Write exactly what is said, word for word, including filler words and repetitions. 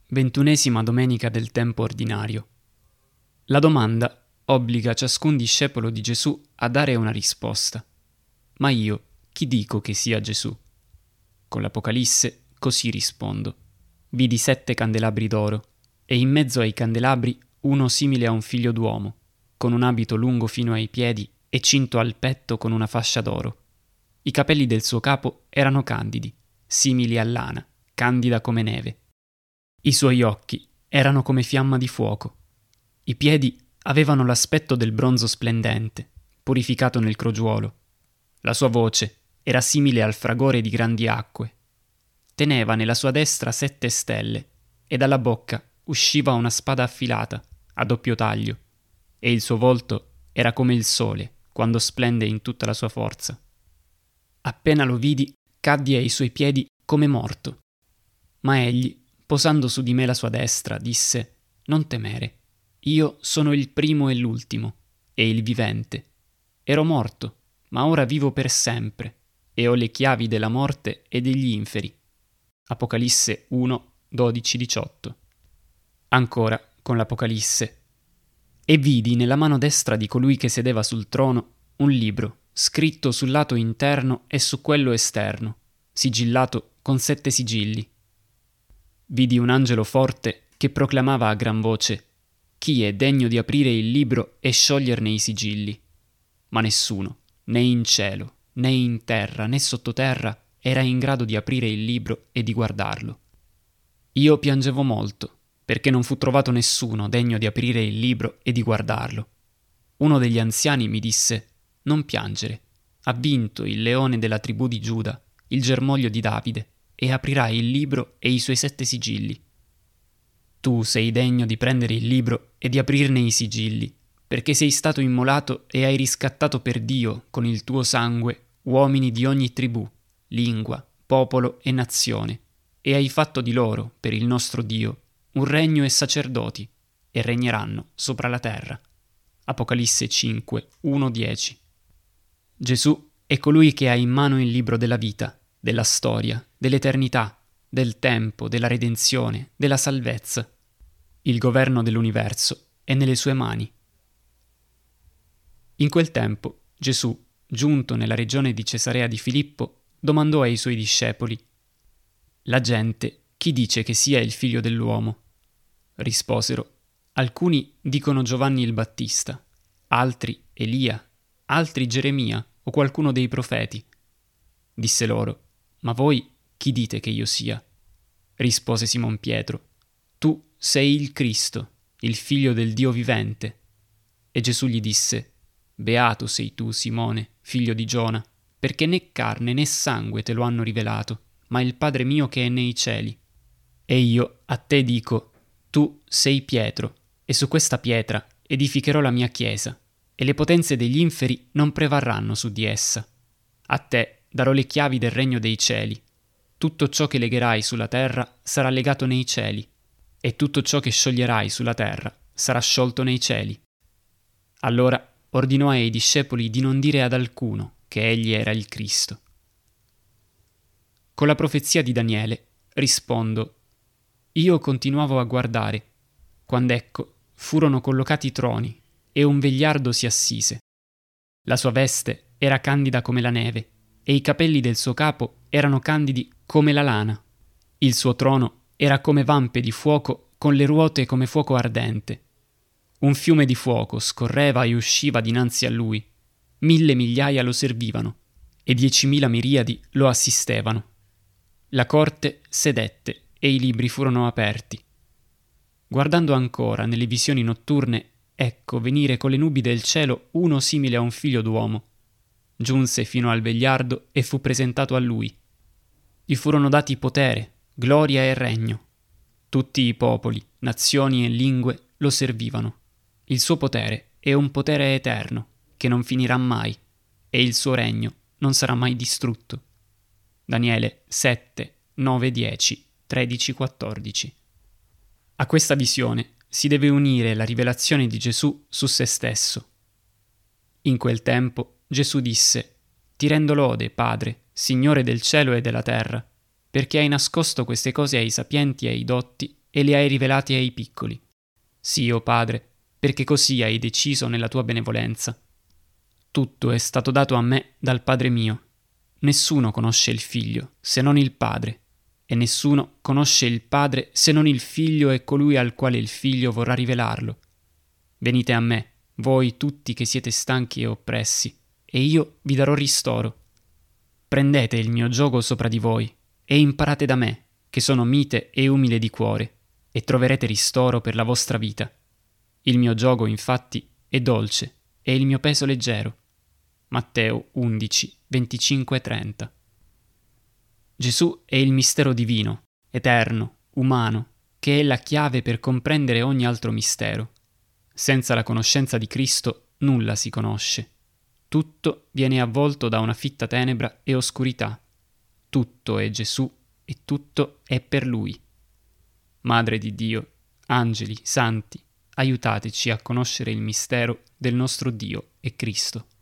ventunesima domenica del tempo ordinario. La domanda obbliga ciascun discepolo di Gesù a dare una risposta. Ma io, chi dico che sia Gesù? Con l'Apocalisse così rispondo. Vidi sette candelabri d'oro, e in mezzo ai candelabri uno simile a un figlio d'uomo, con un abito lungo fino ai piedi e cinto al petto con una fascia d'oro. I capelli del suo capo erano candidi, simili a lana, candida come neve. I suoi occhi erano come fiamma di fuoco. I piedi avevano l'aspetto del bronzo splendente, purificato nel crogiuolo. La sua voce era simile al fragore di grandi acque. Teneva nella sua destra sette stelle e dalla bocca usciva una spada affilata, a doppio taglio, e il suo volto era come il sole quando splende in tutta la sua forza. Appena lo vidi, caddi ai suoi piedi come morto. Ma egli, posando su di me la sua destra, disse: «Non temere, io sono il primo e l'ultimo, e il vivente. Ero morto, ma ora vivo per sempre, e ho le chiavi della morte e degli inferi». Apocalisse uno, dodici, diciotto. Ancora, con l'Apocalisse: «E vidi nella mano destra di colui che sedeva sul trono un libro, scritto sul lato interno e su quello esterno, sigillato con sette sigilli. Vidi un angelo forte che proclamava a gran voce: «Chi è degno di aprire il libro e scioglierne i sigilli?» Ma nessuno, né in cielo, né in terra, né sottoterra, era in grado di aprire il libro e di guardarlo. Io piangevo molto, perché non fu trovato nessuno degno di aprire il libro e di guardarlo. Uno degli anziani mi disse: «Non piangere, ha vinto il leone della tribù di Giuda, il germoglio di Davide, e aprirà il libro e i suoi sette sigilli. Tu sei degno di prendere il libro e di aprirne i sigilli, perché sei stato immolato e hai riscattato per Dio con il tuo sangue uomini di ogni tribù, lingua, popolo e nazione, e hai fatto di loro, per il nostro Dio, un regno e sacerdoti, e regneranno sopra la terra». Apocalisse cinque, uno, dieci. Gesù è colui che ha in mano il libro della vita, della storia, dell'eternità, del tempo, della redenzione, della salvezza. Il governo dell'universo è nelle sue mani. In quel tempo Gesù, giunto nella regione di Cesarea di Filippo, domandò ai suoi discepoli: «La gente chi dice che sia il figlio dell'uomo?» Risposero: «Alcuni dicono Giovanni il Battista, altri Elia, altri Geremia o qualcuno dei profeti». Disse loro: «Ma voi chi dite che io sia?» Rispose Simon Pietro: «Tu sei il Cristo, il figlio del Dio vivente». E Gesù gli disse: «Beato sei tu, Simone, figlio di Giona, perché né carne né sangue te lo hanno rivelato, ma il Padre mio che è nei cieli. E io a te dico: tu sei Pietro, e su questa pietra edificherò la mia chiesa, e le potenze degli inferi non prevarranno su di essa. A te darò le chiavi del regno dei cieli. Tutto ciò che legherai sulla terra sarà legato nei cieli, e tutto ciò che scioglierai sulla terra sarà sciolto nei cieli». Allora ordinò ai discepoli di non dire ad alcuno che egli era il Cristo. Con la profezia di Daniele rispondo: «Io continuavo a guardare, quando ecco furono collocati troni e un vegliardo si assise. La sua veste era candida come la neve, e i capelli del suo capo erano candidi come la lana. Il suo trono era come vampe di fuoco con le ruote come fuoco ardente. Un fiume di fuoco scorreva e usciva dinanzi a lui. Mille migliaia lo servivano, e diecimila miriadi lo assistevano. La corte sedette e i libri furono aperti. Guardando ancora nelle visioni notturne, ecco venire con le nubi del cielo uno simile a un figlio d'uomo. Giunse fino al vegliardo e fu presentato a lui. Gli furono dati potere, gloria e regno. Tutti i popoli, nazioni e lingue lo servivano. Il suo potere è un potere eterno, che non finirà mai, e il suo regno non sarà mai distrutto». Daniele sette, nove, dieci, tredici, quattordici. A questa visione si deve unire la rivelazione di Gesù su se stesso. In quel tempo Gesù disse: «Ti rendo lode, Padre, Signore del cielo e della terra, perché hai nascosto queste cose ai sapienti e ai dotti e li hai rivelati ai piccoli. Sì, o Padre, perché così hai deciso nella tua benevolenza. Tutto è stato dato a me dal Padre mio. Nessuno conosce il Figlio se non il Padre, e nessuno conosce il Padre se non il Figlio e colui al quale il Figlio vorrà rivelarlo. Venite a me, voi tutti che siete stanchi e oppressi, e io vi darò ristoro. Prendete il mio giogo sopra di voi e imparate da me, che sono mite e umile di cuore, e troverete ristoro per la vostra vita. Il mio giogo, infatti, è dolce e il mio peso leggero. Matteo undici, venticinque trenta. Gesù è il mistero divino, eterno, umano, che è la chiave per comprendere ogni altro mistero. Senza la conoscenza di Cristo nulla si conosce. Tutto viene avvolto da una fitta tenebra e oscurità. Tutto è Gesù e tutto è per Lui. Madre di Dio, angeli, santi, aiutateci a conoscere il mistero del nostro Dio e Cristo.